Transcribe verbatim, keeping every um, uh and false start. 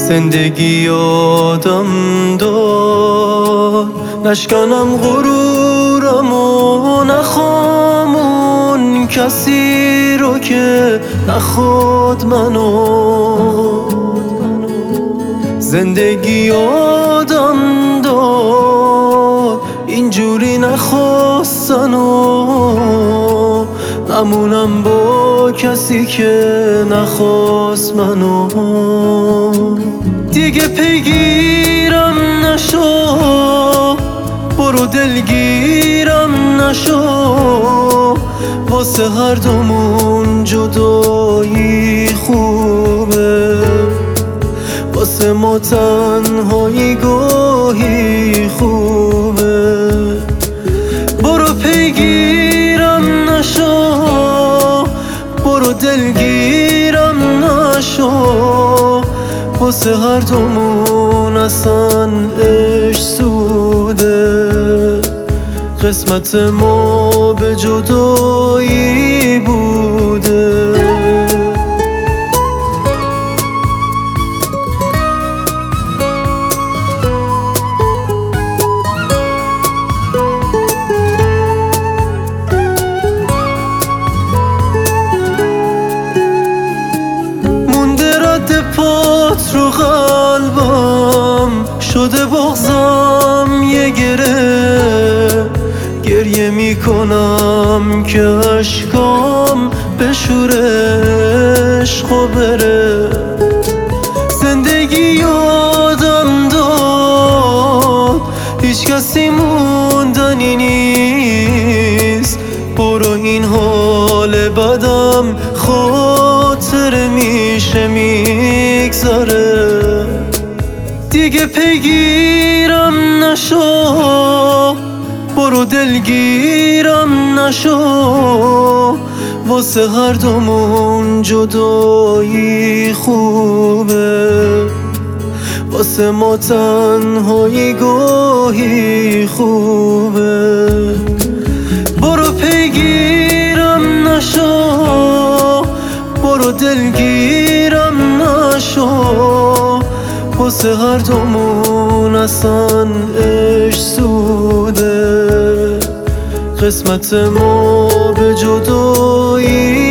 زندگی آدم داد، نشکنم غرورم و نخوام اون کسی رو که نخواد منو. زندگی آدم داد، اینجوری نخواستن و نمونم با کسی که نخواست منو. دیگه پیگیرم نشو، برو دلگیرم نشو، واسه هر دومون جدایی خوبه، واسه ما تنهایی گاهی خوبه. برو پیگیرم نشو، برو دلگیرم نشو، واسه هر دومون اصلا عشق سوده، قسمت ما به جدایی بوده. پات رو قلبم شده بغضم یه گره، گریه میکنم که اشکام بشوره عشق و بره. زندگی یادم داد هیچ کسی موندنی نیست، برو این حال بدم خاطر میشه میگذره. دیگه پیگیرم نشو، برو دلگیرم نشو، واسه هر دومون جدایی خوبه، واسه ما تنهایی گاهی خوبه. برو پیگیرم نشو، برو دلگیرم نشو، واسه هر دومون اصلا عشق سوده، قسمت ما به جدایی